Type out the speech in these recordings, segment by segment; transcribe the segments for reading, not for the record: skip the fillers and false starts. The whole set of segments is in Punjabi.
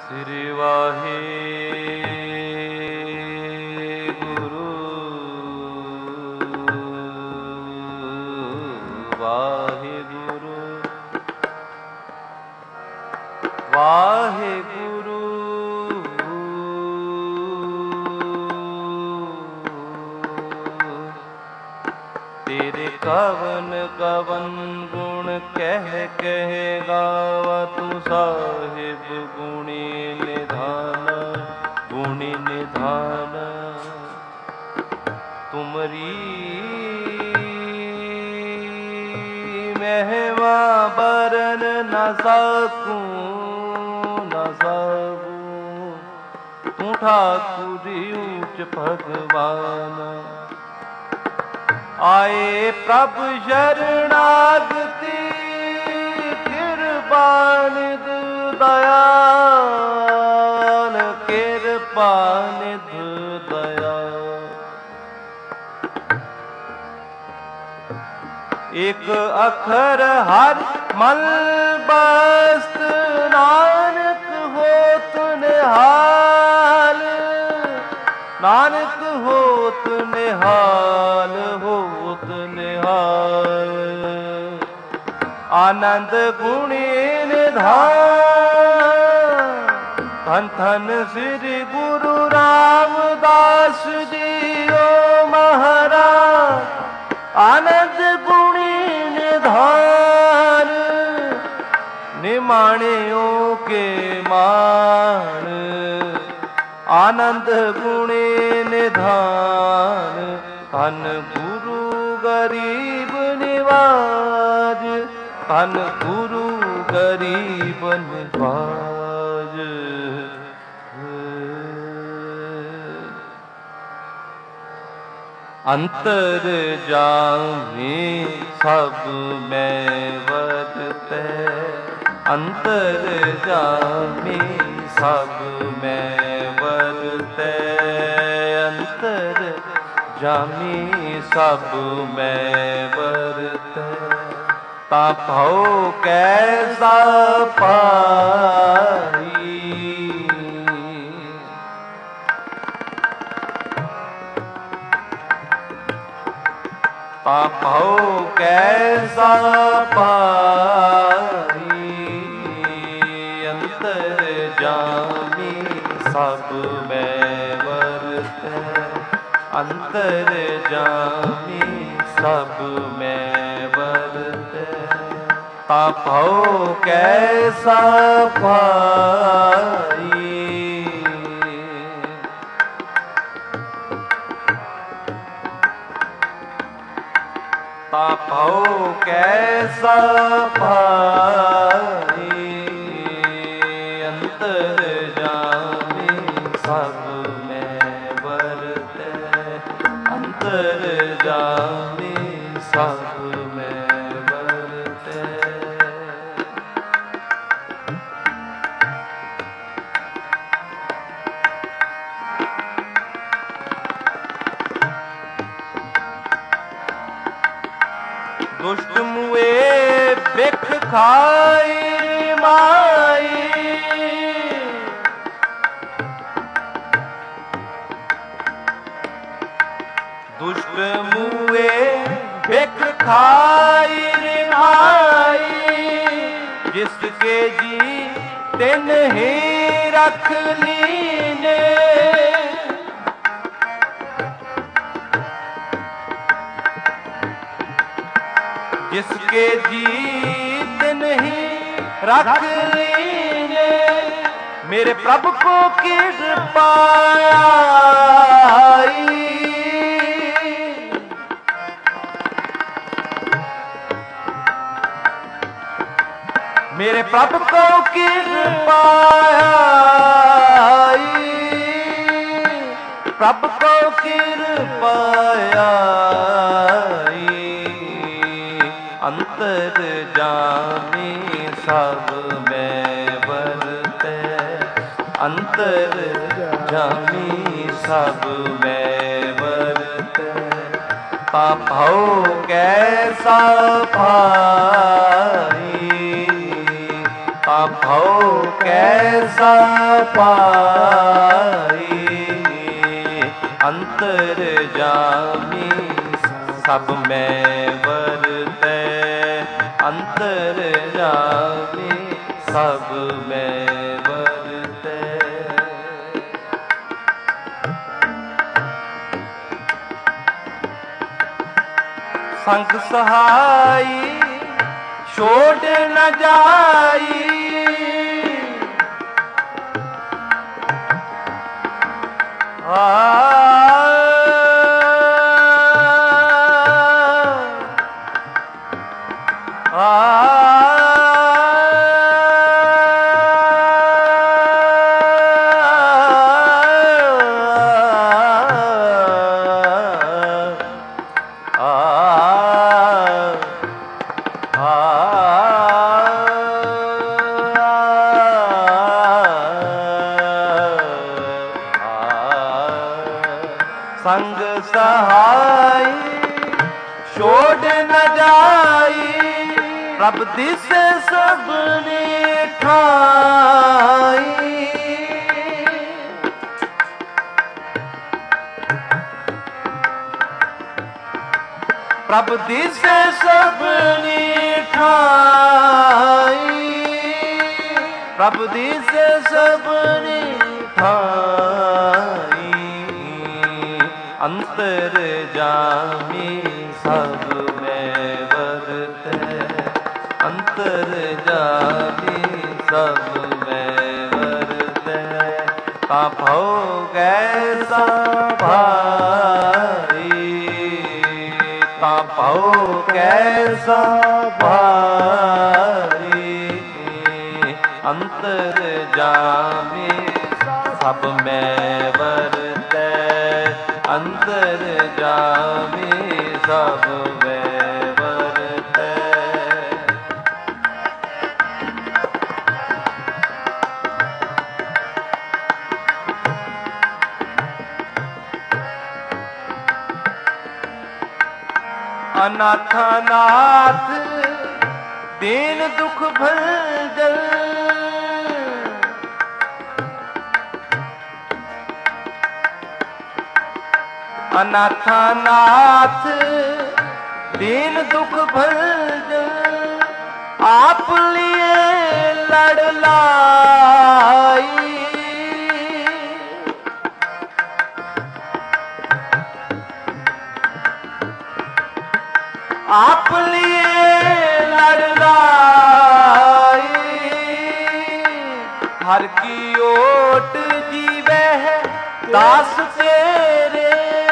ਸ੍ਰੀ ਵਾਹਿਗੁਰੂ ਵਾਹਿਗੁਰੂ ਵਾਹਿਗੁਰੂ ਤੇਰੇ ਕਵਨ ਕਵਨ ਗੁਣ ਕਹਿ ਕਹਿ ਗਾਵਾ ਤੂੰ ਸਾਹਿਬ ਗੁਣੀ ਨਿਧਾਨ ਗੁਣੀ ਨਿਧਾਨ ਤੁਮਰੀ ਮਹਿਮਾ ਬਰਨ ਨ ਸਕੂੰ ਨ ਸਕੂੰ ਤੂੰ ਠਾਕੁਰ ਊਚ ਭਗਵਾਨ ਆਏ ਪ੍ਰਭ ਸ਼ਰਣਾਗਤੀ ਕਿਰਪਾ ਨਿਧ ਦਇਆਲ ਕਿਰਪਾ ਨਿਧ ਦਇਆਲ ਇਕ ਅਖਰ ਹਰ ਮਲ ਬਸਤ ਨਾਨਕ ਹੋਤ ਨਿਹਾਲ ਨਾਨਕ ਹੋਤ ਨਿਹਾਲ ਹੋਤ ਨਿਹਾਲ ਆਨੰਦ ਗੁਣੀ ਨਿਧਾਨ ਧੰਨ ਧੰਨ ਸ੍ਰੀ ਗੁਰੂ ਰਾਮਦਾਸ ਜੀਓ ਮਹਾਰਾਜ ਆਨੰਦ ਗੁਣੀ ਨਿਧਾਨ ਨਿਮਾਣਿਓ ਕੇ ਮਾਣ ਆਨੰਦ ਗੁਣੇ ਨਿਧਾਨ ਧੰਨ ਗੁਰੂ ਗਰੀਬ ਨਿਵਾਜ ਧੰਨ ਗੁਰੂ ਗਰੀਬ ਨਿਵਾਜ ਅੰਤਰ ਜਾਮੀ ਸਭ ਮੈਂ ਵਰਤੈ ਅੰਤਰ ਜਾਮੀ ਸਭ ਮੈਂ ਵਰਤੈ ਅੰਤਰ ਜਾਮੀ ਸਭ ਮੈਂ ਵਰਤੈ ਤਾਂ ਭਉ ਕੈਸਾ ਪਾਈ ਤਾਂ ਭਉ ਕੈਸਾ ਪਾਈ ਅੰਤਰ ਜਾਮੀ ਸਭ ਮੈਂ ਵਰਤੈ ਅੰਤਰ ਜਾਮੀ ਸਭ ਮੈਂ ਵਰਤੈ ਤਾਂ ਭਉ ਕੈਸਾ ਪਾਈ ਤਾਂ ਭਉ ਕੈਸਾ ਪਾਈ ਅੰਤਰ ਜਾਮੀ ਸਭ ਮੈਂ ਵਰਤੈ ਅੰਤਰ ਜਾਮੀ ਸਭ ਮੈਂ ਵਰਤੈ ਦੁਸ਼ਟ ਮੁਏ ਬਿਖ ਖਾਈ ਮਾਈ ਦੁਸ਼ਟ ਮੁਏ ਬਿਖ ਖਾਈ ਮਾਈ ਜਿਸ ਕੇ ਜੀ ਤਿਨ ਹੀ ਰਖ ਲੀਨੇ जिसके जीत नहीं रख लीने मेरे प्रभु को कृपा आई मेरे प्रभु को कृपा आई प्रभु को कृपा आई अंतर जामी सब मैं वरतै अंतर जामी सब मैं वरतै ता भਉ कैसा पाई ता भव कैसा पाई अंतर जामी सब में वरतै अंतर जामी सब में वरतै संग सहाई छोड़ न जाई संग सहाई छोड़ न जाई प्रभ दिसे सबने ठाई प्रभ दिसे सबने ठाई प्रभ दिसे सबने ठाई अंतर जामी सब में वरतै अंतर जामी सब में वरतै ता भव कैसा भाई ता भव कैसा भाई अंतर जामी सब में वरतै अंतर जामी सब में वरतै अनाथ अनाथ दीन दुख भंजन अनाथ अनाथ दीन दुख भंजन आप लिए लड़ लाई आप लिए लड़ लाई हर की ओट जीवे है दास तेरे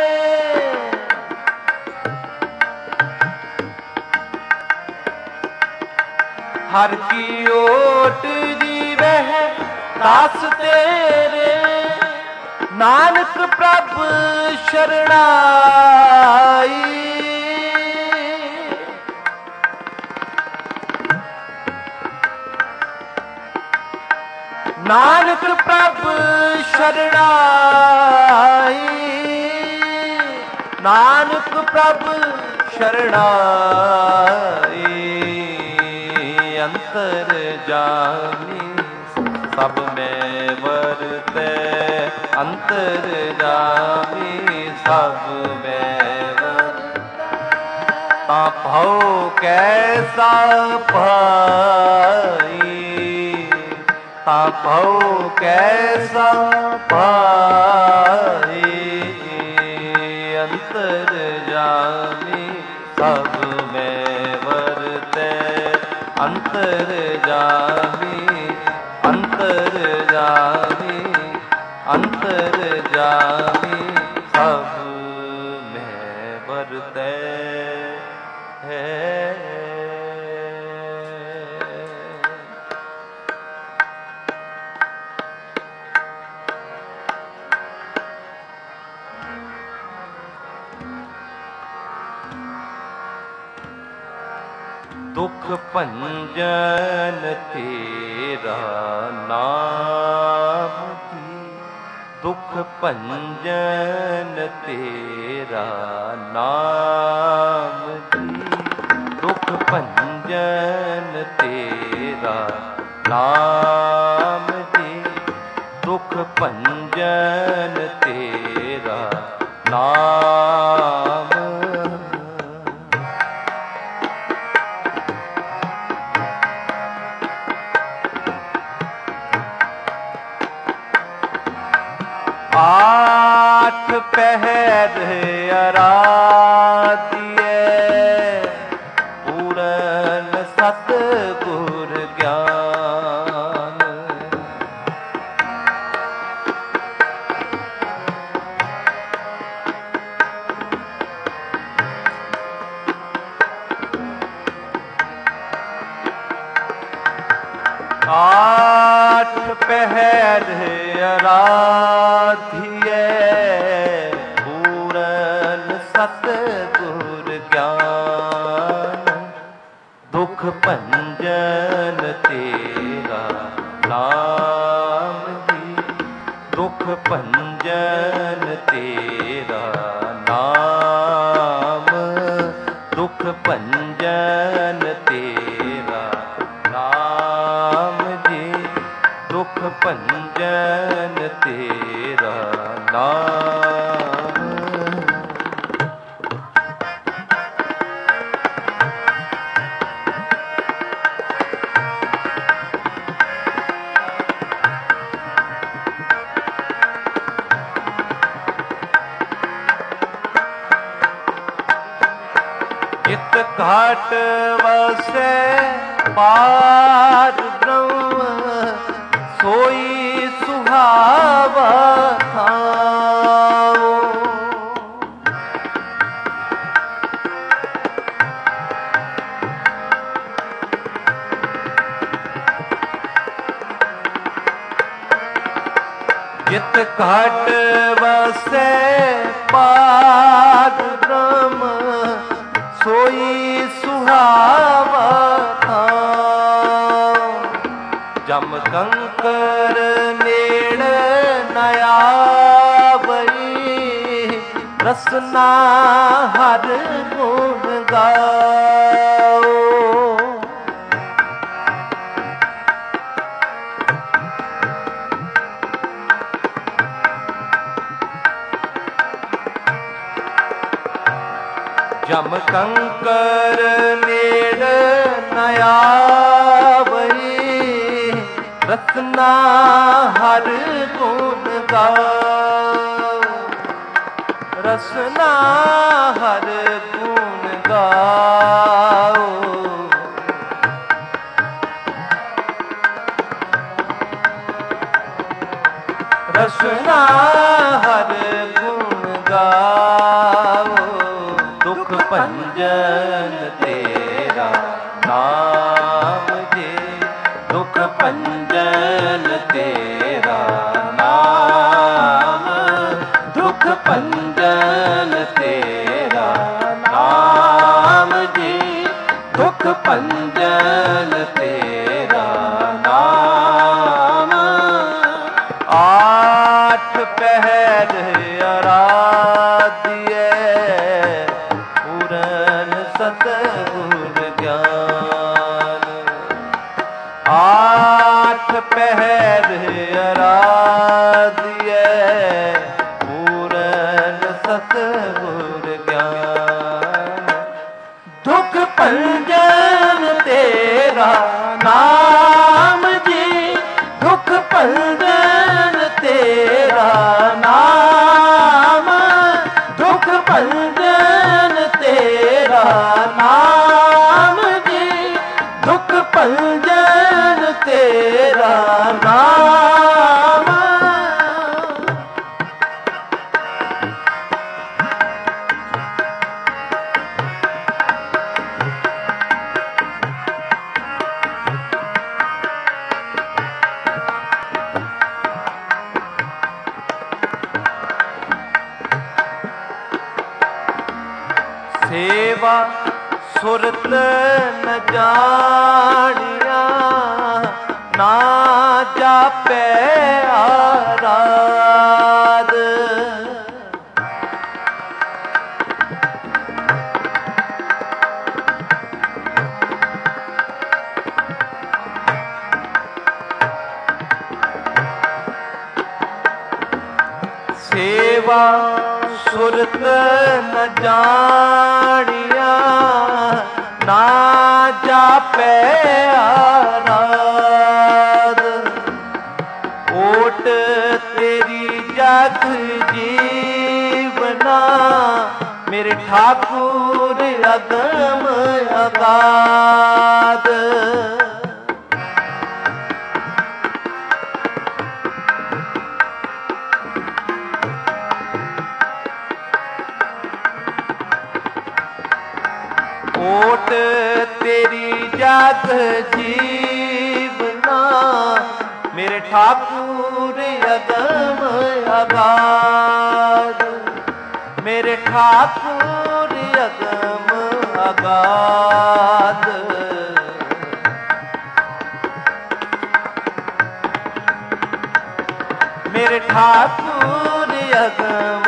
हर की ओट जीवे है दास तेरे नानक प्रभु शरणाई नानक प्रभु शरणाई नानक प्रभु शरणाई अंतर जामी सब में वरतै अंतर जामी सब में वरतै ता भव कैसा भाई ता भव कैसा भाई अंतर जामी सब में वरतै अंतर जामी अंतर जामी अंतर जामी सब में वरतै है। दुख भंजन तेरा नाम जी दुख भंजन तेरा नाम जी दुख भंजन तेरा ਨਾਮ ਜੀ ਦੁਖ ਭੰਜਨ ਤੇਰਾ ਨਾਮ। ਆਠ ਪਹਿਰ ਅਰਾਧਿਐ ਪੂਰਨ ਸਤ ਗੁਰ ਗਿਆਨ। ਆਠ ਪਹਿਰ ਅਰਾਧਿਐ ਪੂਰਨ ਸਤ ਗੁਰ ਗਿਆਨ। ਦੁਖ ਭੰਜਨ ਤੇਰਾ ਨਾਮ ਜੀ ਦੁਖ ਭੰਜਨ ਤੇਰਾ ਨਾਮ। ਦੁਖ ਭੰਜਨ ਤੇਰਾ ਨਾਮ ਜੀ ਦੁਖ ਭੰਜਨ ਤੇਰਾ ਨਾਮ। ਜਿਤ ਘਾਟ ਵਸੈ ਪਾਰ ਬ੍ਰਹਮ ਸੋਈ ਸੁਹਾਵਾ ਥਾਉ। ਜਿਤ ਘਾਟ ਵਸੈ ਪਾਰ ਬ੍ਰਹਮ ਸੋਈ ਸੁਹਾਵਾ ਥਾਉ। ਜਮ ਕੰਕਰ ਨੇੜ ਨ ਆਵਈ ਰਸਨਾ ਹਰ ਗੁਣ ਗਾਓ। ਜਮ ਕੰਕਰ ਨੇੜ ਨ ਆਵਈ ਰਸਨਾ ਹਰ ਗੁਣ ਗਾਓ। ਰਸਨਾ ਹਰ ਗੁਣ ਗਾਓ। ਰਸਨਾ ਹਰ ਗੁਣ ਗਾਓ। ਦੁਖ ਭੰਜਨ ਤੇਰਾ ਨਾਮ ਜੀ ਦੁਖ ਭੰਜਨ ਤੇਰਾ ਨਾਮ। ਦੁਖ ਭੰਜਨ ਤੇਰਾ ਨਾਮ ਜੀ ਦੁਖ ਭੰਜਨ ਤੇਰਾ ਨਾਮ। ਆਠ ਪਹਿਰ ਅਰਾਧਿਐ ਪੂਰਨ ਸਤ ਗੁਰ ਗਿਆਨ। ਆਠ ਪਹਿਰ ਅਰਾਧਿਐ ਪੂਰਨ ਸਤ ਗੁਰ ਗਿਆਨ। ਦੁਖ ਭੰਜਨ ਤੇਰਾ ਨਾਮ ਜੀ ਦੁਖ ਭੰਜਨ ਤੇਰਾ ਨਾਮ। ਦੁਖ ਭੰਜਨ ਤੇਰਾ ਨਾਮ ਜੀ ਦੁਖ ਭੰਜਨ ਤੇਰਾ ਨਾਮ। ਸੇਵਾ ਸੁਰਤ ਨ ਜਾਣਿਆ ਨਾ ਜਾਪੈ ਆਰਾਧ। ਸੇਵਾ ਸੁਰਤ ਨ ਜਾਣਿਆ, ਨਾ ਜਾਪੈ ਆਰਾਧ। ਓਟ ਤੇਰੀ ਜਗ ਜੀਵਨਾ, ਮੇਰੇ ਠਾਕੁਰ ਅਗਮ ਅਗਾਧ। ਓਟ ਤੇਰੀ ਜਗ ਜੀਵਨਾ, ਮੇਰੇ ਠਾਕੁਰ ਅਗਮ ਅਗਾਧ। ਮੇਰੇ ਠਾਕੁਰ ਅਗਮ ਅਗਾਧ। ਮੇਰੇ ਠਾਕੁਰ ਅਗਮ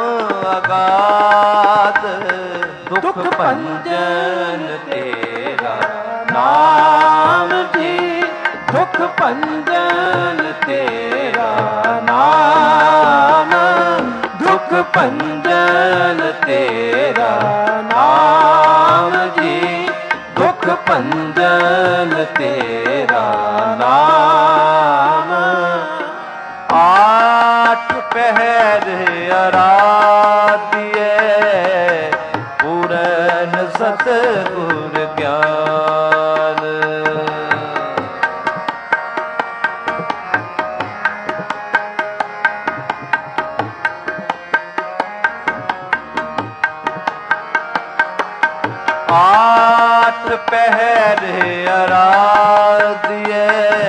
ਅਗਾਧ। ਦੁਖ ਭੰਜਨ ਤੇਰਾ ਨਾਮ ਜੀ, ਦੁਖ ਭੰਜਨ ਤੇਰਾ ਨਾਮ, ਦੁਖ ਭੰਜਨ ਤੇਰਾ ਨਾਮ ਜੀ, ਦੁਖ ਭੰਜਨ ਤੇਰਾ ਨਾਮ। ਆਠ ਪਹਿਰ ਅਰਾਧਿਐ, ਪੂਰਨ ਸਤਿਗੁਰ ਗਿਆਨ। ਆਠ ਪਹਿਰ ਅਰਾਧਿਐ,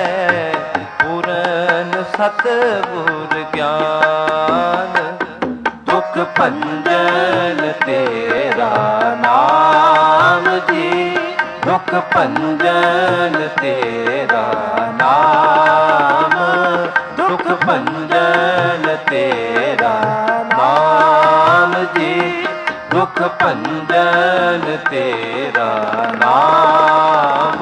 ਪੂਰਨ ਸਤਿਗੁਰ ਗਿਆਨ। ਦੁਖ ਭੰਜਨ ਤੇਰਾ ਨਾਮ ਜੀ, ਦੁਖ ਭੰਜਨ ਤੇਰਾ ਨਾਮ, ਦੁਖ ਭੰਜਨ ਤੇਰਾ ਨਾਮ ਜੀ, ਦੁਖ ਭੰਜਨ ਤੇਰਾ ਨਾਮ।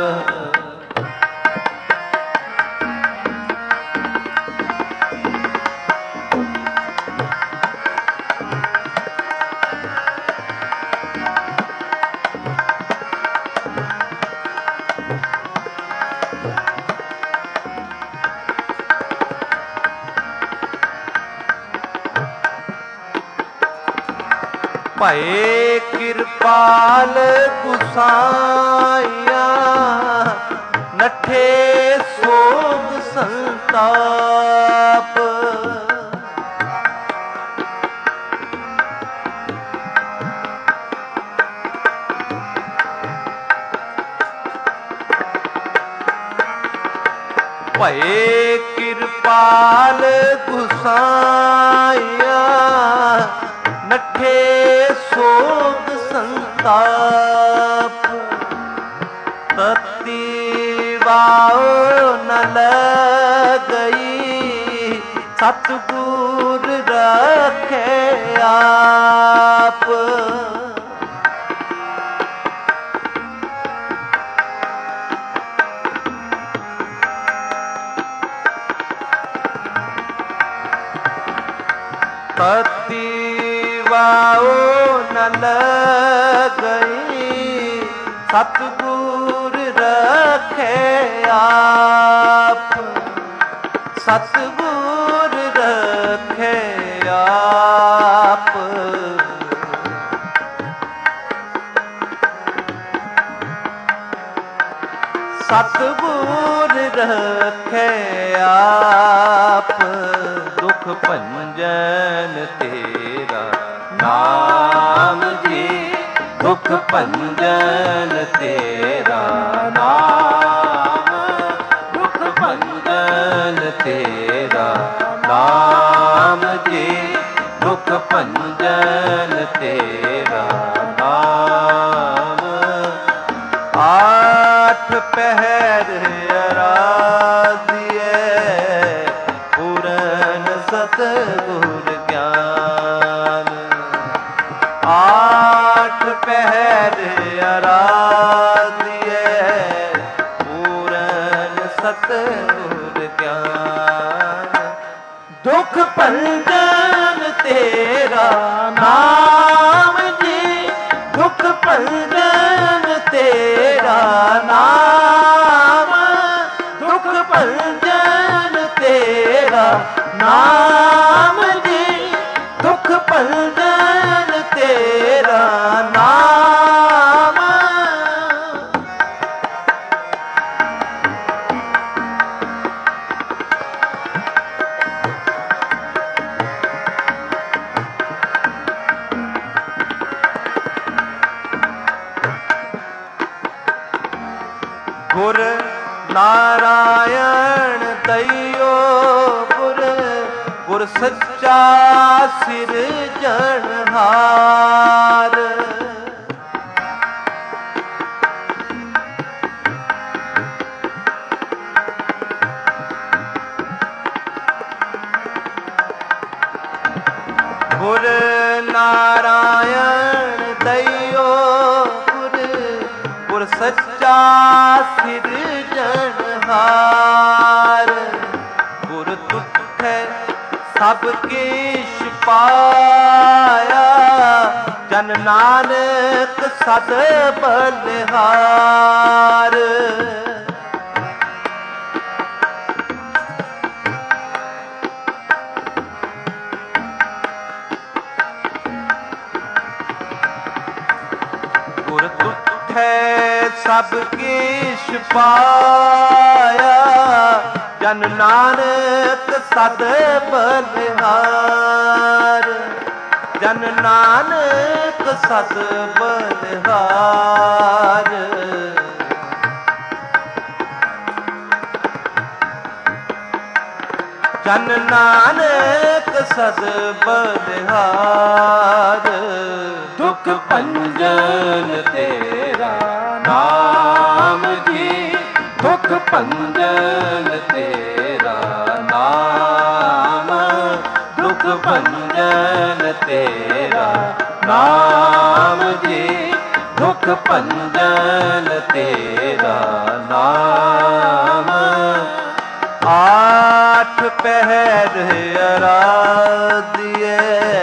ਭਏ ਕਿਰਪਾਲ ਗੁਸਾਈਆ, ਨਠੇ ਸੋਗ ਸੰਤਾਪ। ਭਏ ਕਿਰਪਾਲ ਗੁਸਾਈਆ, ਨਠੇ ਸੋਗ ਸੰਤਾਪ। ਤਤੀ ਵਾਉ ਨ ਲਗਈ, ਸਤਿਗੁਰ ਰੱਖੇ ਆਪ। ਤਤੀ ਵਾਉ ਨ ਲਗਈ, ਸਤਿਗੁਰ ਰੱਖੇ ਆਪ। ਸਤਿਗੁਰ ਰੱਖੇ ਆਪ। ਸਤਿਗੁਰ ਰੱਖੇ ਆਪ। ਦੁਖ ਭੰਜਨ ਤੇਰਾ ਨਾਮ ਜੀ, ਦੁਖ ਭੰਜਨ ਤੇਰਾ ਨਾਮ, ਦੁਖ ਭੰਜਨ ਤੇਰਾ ਨਾਮ ਜੀ, ਦੁਖ ਭੰਜਨ ਤੇਰਾ ਨਾਮ। ਆਠ ਪਹਿਰ ਅਰਾਧਿਐ, ਪੂਰਨ ਸਤਿਗੁਰ ਗਿਆਨ। ਆਠ ਪਹਿਰ ਅਰਾਧਿਐ, ਪੂਰਨ ਸਤਿਗੁਰ ਗਿਆਨ। ਦੁਖ ਭੰਜਨ ਤੇਰਾ ਨਾਮ ਜੀ, ਦੁਖ ਭੰਜਨ ਤੇਰਾ ਨਾਮ, ਦੁਖ ਭੰਜਨ ਤੇਰਾ ਨਾਮ ਜੀ, ਦੁਖ ਭੰਜਨ ਤੇਰਾ ਨਾਮ। ਗੁਰ ਨਾਰਾਇਣ ਦਇਓ ਗੁਰ, ਗੁਰ ਸੱਚਾ ਸਿਰਜਣਹਾਰ। ਗੁਰ ਨਾਰਾਇਣ ਦਇਓ ਗੁਰ, ਗੁਰ ਸੱਚਾ ਸਿਰਜਣਹਾਰ। ਗੁਰ ਤੁਠੈ ਸਭ ਕੀਸ਼ ਪਾਇਆ, ਜਨ ਨਾਨਕ ਸਦ ਬਲਿਹਾਰ। ਗੁਰ ਤੁਠੈ ਸਭ ਕੀਸ਼ ਪਾਇਆ, ਜਨ ਨਾਨਕ ਸਦ ਬਲਿਹਾਰ। ਜਨ ਨਾਨਕ ਸਦ ਬਲਿਹਾਰ। ਜਨ ਨਾਨਕ ਸਦ ਬਲਿਹਾਰ। ਦੁਖ ਭੰਜਨ ਤੇਰਾ ਨਾਮ ਜੀ, ਦੁਖ ਭੰਜਨ ਤੇਰਾ ਨਾਮ, ਦੁਖ ਭੰਜਨ ਤੇਰਾ ਨਾਮ ਜੀ, ਦੁਖ ਭੰਜਨ ਤੇਰਾ ਨਾਮ। ਆਠ ਪਹਿਰ ਅਰਾਧਿਐ,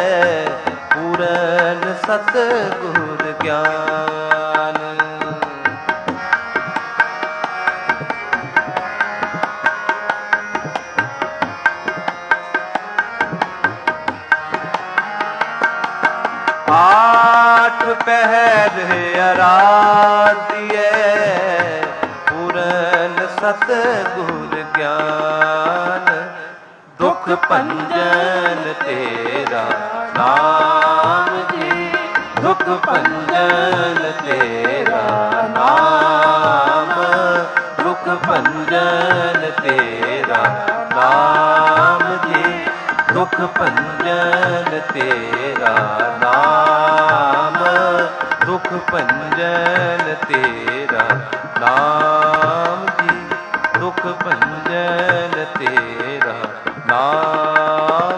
ਪੂਰਨ ਸਤਿਗੁਰ ਗਿਆਨ। ਆਠ ਪਹਿਰ ਅਰਾਧਿਐ, ਪੂਰਨ ਸਤਿਗੁਰ ਗਿਆਨ। ਦੁਖ ਭੰਜਨ ਤੇਰਾ ਨਾਮ ਜੀ, ਦੁਖ ਭੰਜਨ ਤੇਰਾ ਨਾਮ, ਦੁਖ ਭੰਜਨ ਤੇਰਾ ਨਾਮ ਜੀ, ਦੁਖ ਭੰਜਨ ਤੇਰਾ ਨਾਮ, ਦੁਖ ਭੰਜਨ ਤੇਰਾ ਨਾਮ ਜੀ, ਦੁਖ ਭੰਜਨ ਤੇਰਾ ਨਾਮ।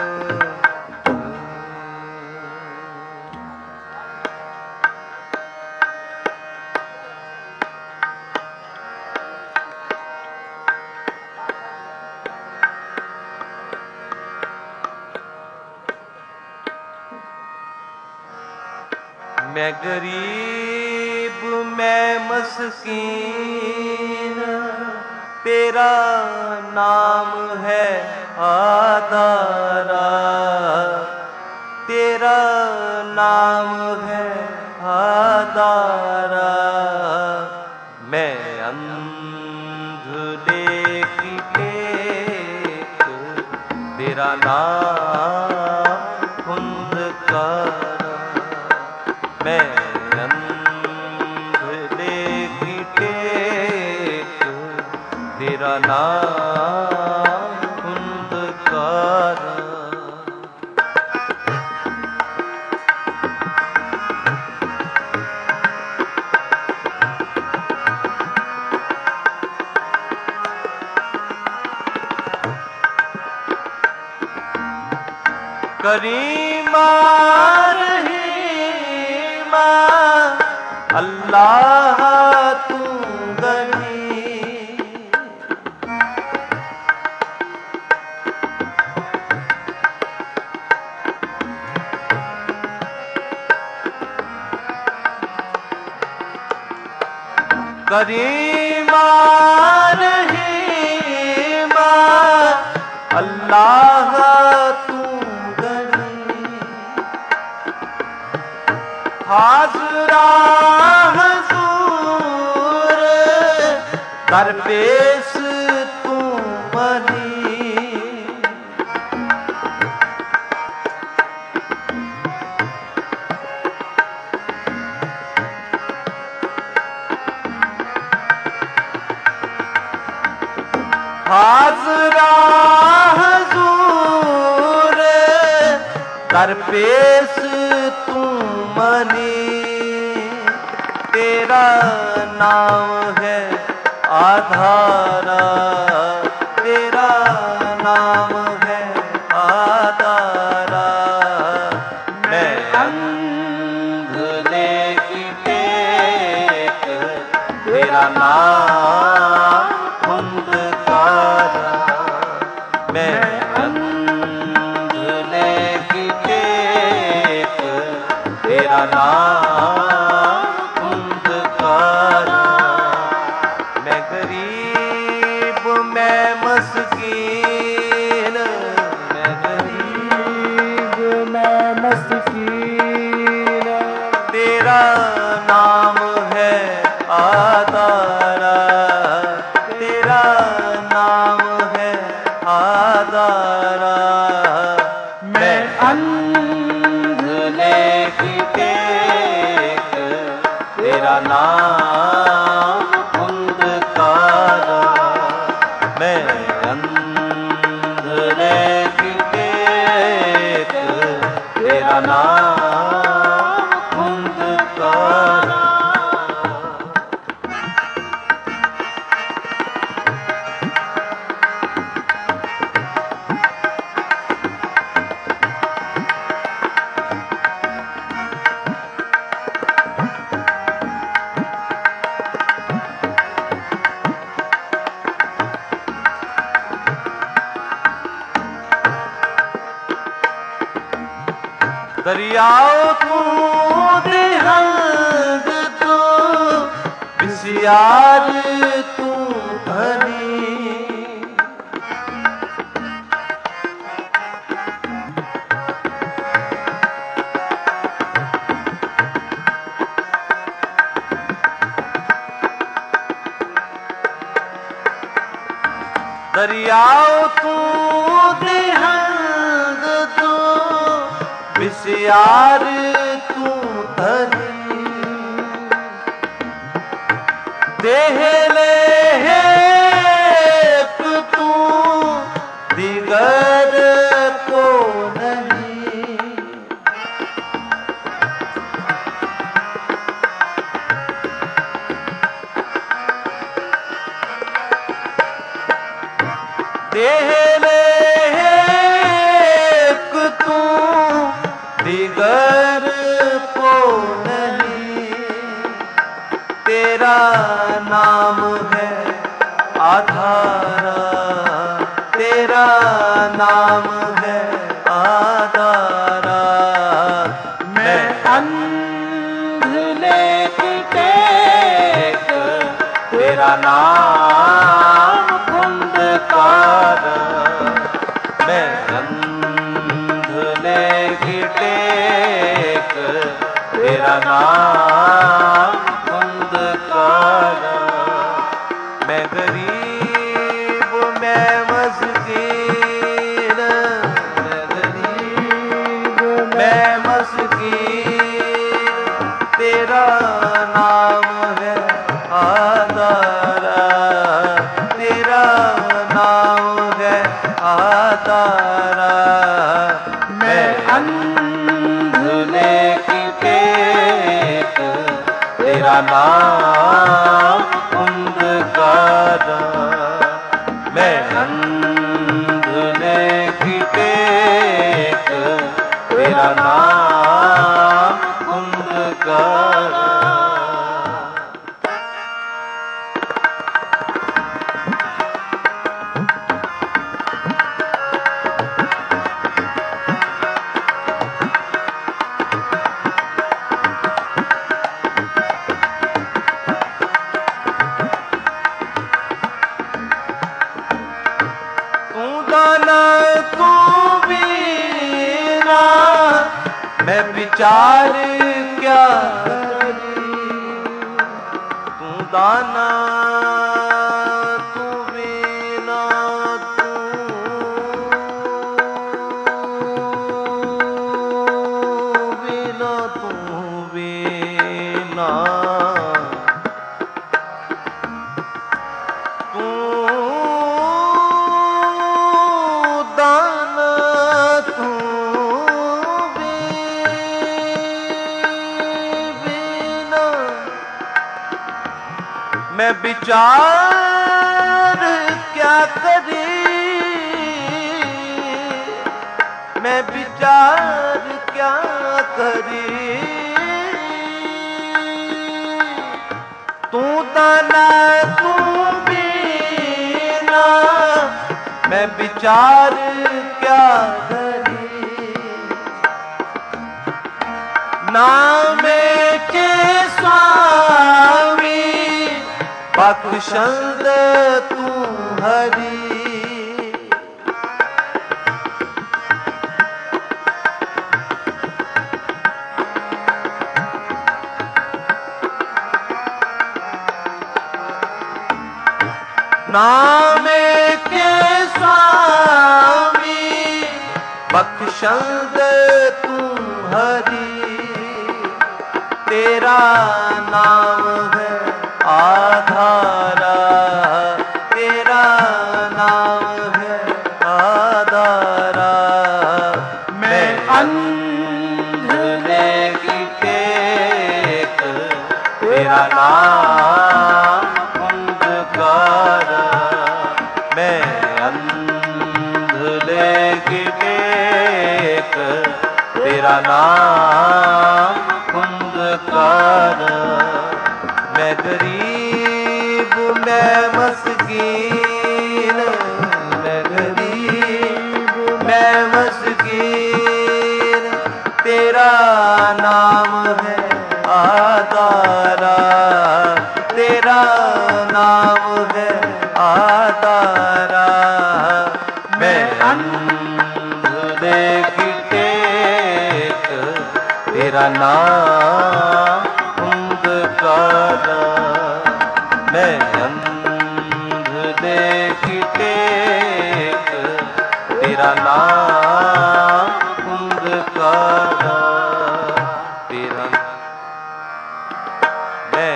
मैं गरीब मैं मस्कीन, तेरा नाम है आधारा, तेरा नाम है आधारा। मैं अंधले की टेक, तेरा नाम खुंदकारा। मैं अंधले की टेक, तेरा नाम खुंदकारा। करीमा रहीमा अल्लाह तू गनी, करीमा रहीमा अल्लाह तू गनी हाज़रा हुज़ूर दरपेश तू बनी हाज़रा हुज़ूर दरपेश तू मनी तेरा नाम है आधारा तेरा नाम है आधारा मैं अंधले की टेक तेरा नाम मैं अंधले की टेक तेरा नाम कुंदकारा मैं गरीब मैं मस्कीन मैं गरीब मैं मस्कीन तेरा नाम है आधारा तेरा नाम है आधारा मैं अंधले की टेक तेरा नाम कुंदकारा मैं अंधले की टेक तेरा नाम कुंदकारा दरियाओ तू दिहंग तू बिसियार तू धनी दरियाओ तू दिहंग तू बिसियार तू धनी देहले तू दिगर को नहीं देहले तू दिगर को नहीं तेरा नाम है आधारा तेरा नाम है आधारा मैं अंधले की टेक तेरा नाम कुंदकारा मैं अंधले की टेक तेरा नाम कुंदकारा मैं गरीब मैं मस्कीन मैं गरीब मैं मस्कीन तेरा नाम है आधारा तेरा नाम है आधारा मैं अंधले की टेक तेरा नाम कुंदकारा मैं अंधले की टेक तेरा नाम कुंदकारा दाना तू बीना मैं विचार क्या करी। तू दाना तू बीना तू बीना तू बीना मैं विचार क्या करी। मैं विचार क्या करी। तू दाना तू बीना मैं विचार क्या करी। नामे के स्वामी बख्शंद तू हरि। नामे के स्वामी बख्शंद तू हरि। तेरा नाम है आधारा। तेरा नाम है आधारा। मैं अंधने की टेक तेरा नाम अंधकारा। मैं अंधने की टेक तेरा नाम अंधकारा। मैं गरीब मैं मस्कीन। मैं गरीब मैं मस्कीन तेरा नाम है आधारा। तेरा नाम है आधारा। मैं अंधे की टेक तेरा नाम अंधकारा। मैं अंधे की टेक तेरा नाम अंधकारा। तेरा मैं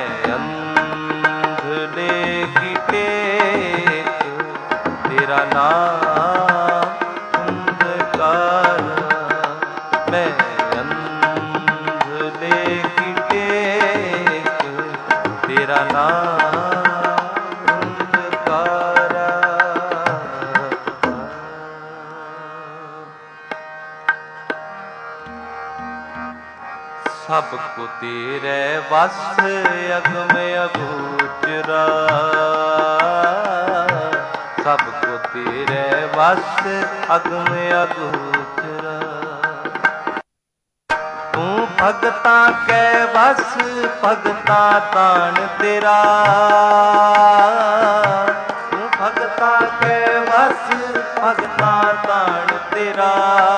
अंधे की टेक तेरा नाम अंधकारा। मैं अंधे की टेक तेरा नाम अंधकारा। सबको तेरे वस अगम अगोचरा। सबको तेरे वस अगम अगोचरा। तू भगता के वस भगता तान तेरा। तू भगता के वस भगता तान तेरा।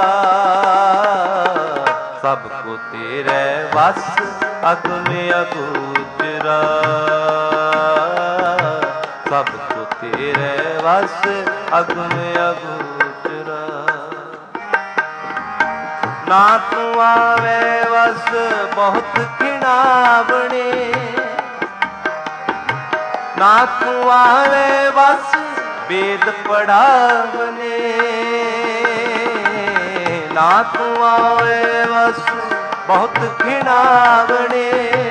सबको तेरे वस अगम अगोचरा। सबको तेरे वस अगम अगोचरा। ना तू आवे वस बहुत खिड़ावने। ना तू आवे वस वेद पढ़ावने। ना तू आवे वस बहुत खिड़ावने।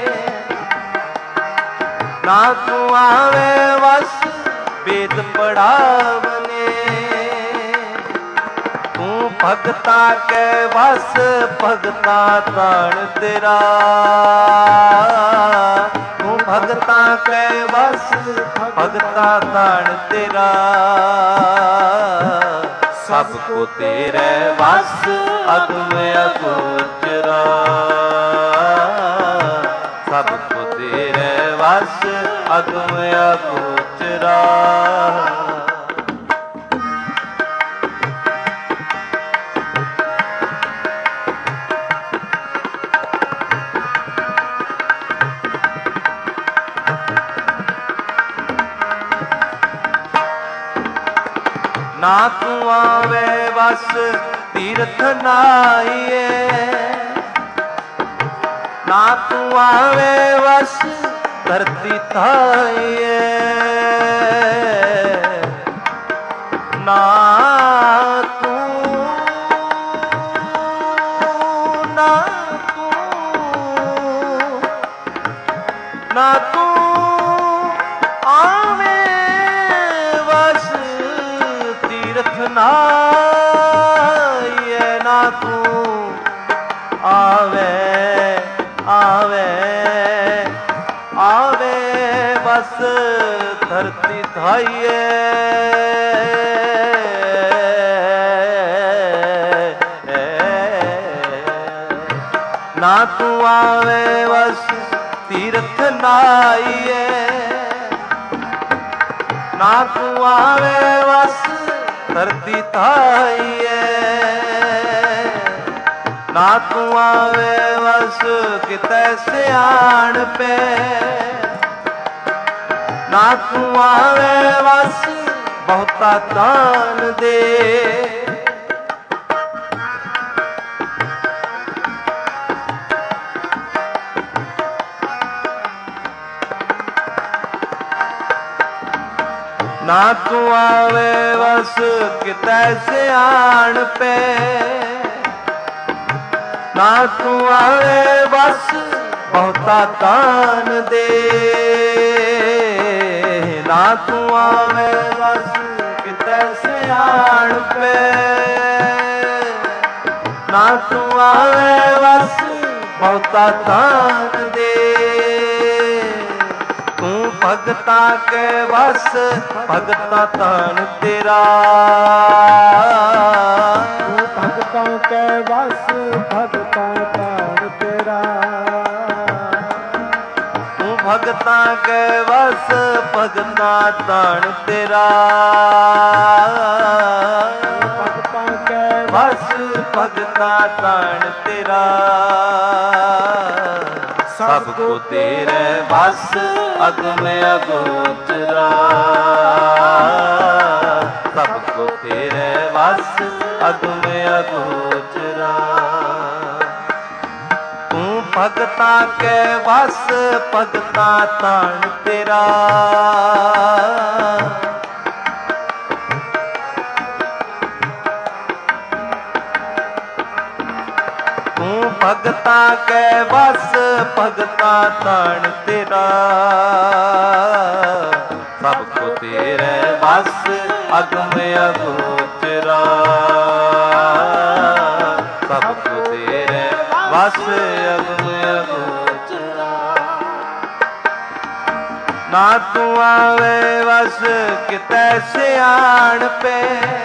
ना तू आवे वस वेद पढ़ावने। तू भगता के वस भगता ताण तेरा। तू भगता के वस भगता ताण तेरा। सबको तेरे वस अगम अगोचरा। सबको तेरे वस अगम अगोचरा। ਤੂੰ ਆਵੇ ਵਸ ਤੀਰਥ ਨਾਈਏ, ਨਾ ਤੂੰ ਆਵੇ ਵਸ ਧਰਤੀ ਥਾਈਏ, ਨਾ ਤੂੰ ਆਵੇਂ ਵਸ ਤੀਰਥ ਨਾਈਏ, ਨਾ ਤੂੰ ਆਵੇ ਬਸ ਧਰਤੀ ਥਾਈਏ, ਨਾ ਤੂੰ ਆਵੇ ਵਸ ਤੀਰਥ ਨਾਈਏ, ਨਾ ਤੂੰ ਆਵੇ ਵਸ ਧਰਤੀ ਥਾਈਏ, ਨਾ ਤੂੰ ਆਵੇ ਵਸ ਕਿਤੇ ਸਿਆਣ ਪੇ, ਨਾ ਤੂੰ ਆਵੇ ਵਸ ਬਹੁਤਾ ਤਾਨ ਦੇ, ਨਾ ਤੂੰ ਆਵੇ ਵਸ ਕਿਤੇ ਸਿਆਣ ਪੇ, ਨਾ ਤੂੰ ਆਵੇ ਵਸ ਬਹੁਤਾ ਤਾਨ ਦੇ, ਨਾ ਤੂੰ ਆਵੇ ਵਸ ਕਿਤੇ ਸਿਆਣ ਪੇ, ਨਾ ਤੂੰ ਆਵੇ ਵਸ ਬਹੁਤਾ ਤਾਨ ਦੇ, ਤੂੰ ਭਗਤਾਂ ਕੇ ਵਸ ਭਗਤਾਂ ਤਾਨ ਤੇਰਾ, ਤੂੰ ਭਗਤਾਂ ਕੇ ਵਸ ਭਗਤਾਂ ਤਾਨ ਤੇਰਾ, ਤੂੰ ਭਗਤਾਂ ਕੇ ਵਸ ਭਗਤਾਂ ਤਾਨ ਤੇਰਾ, ਭਗਤਾਂ ਕੇ ਵਸ ਭਗਤਾਂ ਤਾਨ ਤੇਰਾ, ਸਭ ਕੋ ਤੇਰੇ ਵਸ ਅਗਮ ਅਗੋਚਰਾ, ਸਭ ਕੋ ਤੇਰੇ ਵਸ ਅਗਮ ਅਗੋਚਰਾ, ਤੂੰ ਭਗਤਾਂ ਕੇ ਵਸ ਭਗਤਾਂ ਤਾਣ ਤੇਰਾ, ਤੂੰ ਭਗਤਾਂ ਕੇ ਵਸ ਭਗਤਾਂ ਤਾਣ ਤੇਰਾ, ਸਭ ਕੋ ਤੇਰੇ ਵਸ ਅਗਮ ਅਗੋਚਰਾ, ਸਭ ਕੋ ਤੇਰੇ ਵਸ ਅਗਮ ਅਗੋਚਰਾ, ਨਾ ਤੂੰ ਆਵੇ ਵਸ ਕਿਤੇ ਸਿਆਣ ਪੇ,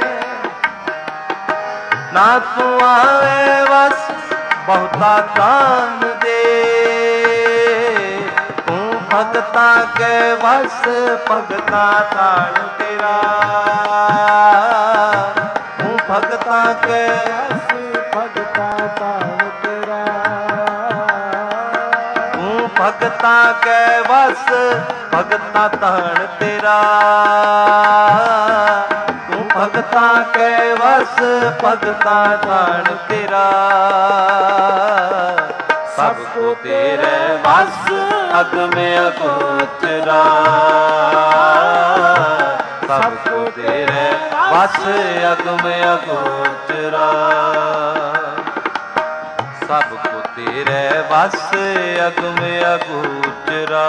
ਨਾ ਤੂੰ ਆਵੇ ਵਸ ਬਹੁਤਾ ਤਾਨ ਦੇ, ਤੂੰ ਭਗਤਾਂ ਕੇ ਵਸ ਭਗਤਾਂ ਤਾਣ ਤੇਰਾ, ਤੂੰ ਭਗਤਾਂ ਕੇ ਵਸ ਭਗਤਾਂ ਤਾਨ ਤੇਰਾ, ਤੂੰ ਭਗਤਾਂ ਕੇ ਵਸ ਭਗਤਾਂ ਤਾਣ ਤੇਰਾ, ਤੂੰ ਭਗਤਾਂ ਕੇ ਵਸ ਭਗਤਾਂ ਤਾਣ ਤੇਰਾ, ਸਭ ਕੋ ਤੇਰੇ ਵਸ ਅਗਮ ਅਗੋਚਰਾ, ਸਭ ਕੋ ਤੇਰੇ ਵਸ ਅਗਮ ਅਗੋਚਰਾ, ਸਭ ਕੋ ਤੇਰੇ ਵਸ ਅਗਮ ਅਗੋਚਰਾ,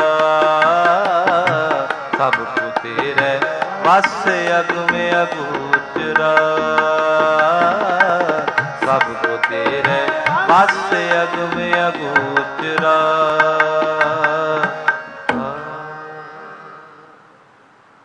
ਸਭ ਕੋ ਤੇਰੇ ਵਸ ਅਗਮ ਅਗੋਚਰਾ, ਸਭ ਕੋ ਤੇਰੇ ਵਸ ਅਗਮ ਅਗੋਚਰਾ।